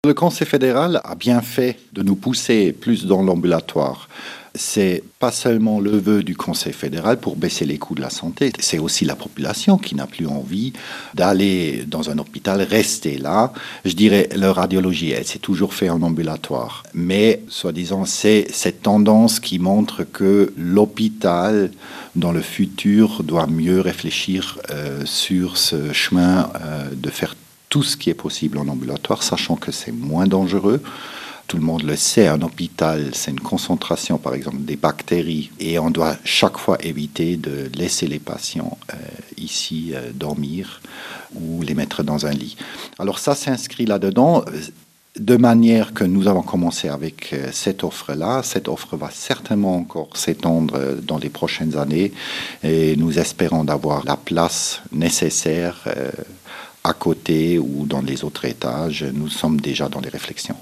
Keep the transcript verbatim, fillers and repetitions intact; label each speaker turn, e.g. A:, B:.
A: Le Conseil fédéral a bien fait de nous pousser plus dans l'ambulatoire. C'est pas seulement le vœu du Conseil fédéral pour baisser les coûts de la santé, c'est aussi la population qui n'a plus envie d'aller dans un hôpital, rester là. Je dirais, la radiologie, elle s'est toujours fait en ambulatoire. Mais, soi-disant, c'est cette tendance qui montre que l'hôpital, dans le futur, doit mieux réfléchir euh, sur ce chemin euh, de faire tout ce qui est possible en ambulatoire, sachant que c'est moins dangereux. Tout le monde le sait, un hôpital, c'est une concentration, par exemple, des bactéries. Et on doit chaque fois éviter de laisser les patients euh, ici euh, dormir ou les mettre dans un lit. Alors ça s'inscrit là-dedans, de manière que nous avons commencé avec euh, cette offre-là. Cette offre va certainement encore s'étendre euh, dans les prochaines années. Et nous espérons d'avoir la place nécessaire euh, à côté ou dans les autres étages. Nous sommes déjà dans les réflexions.